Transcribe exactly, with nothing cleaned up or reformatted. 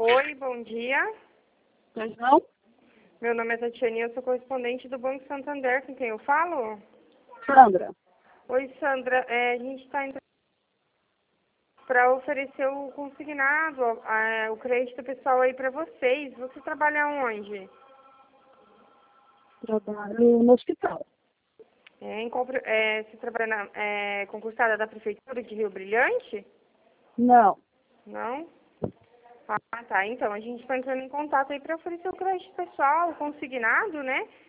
Oi, bom dia. Pois não? Meu nome é Tatiane, eu sou correspondente do Banco Santander, com quem eu falo? Sandra, Oi, Sandra, é, a gente está entrando para oferecer o consignado, é, o crédito pessoal aí para vocês. Você trabalha onde? trabalho no hospital. É, em, qual pre- é, você trabalha na, é, concursada da Prefeitura de Rio Brilhante? Não. Não? Ah, tá. Então, a gente está entrando em contato aí para oferecer o crédito pessoal, o consignado, né?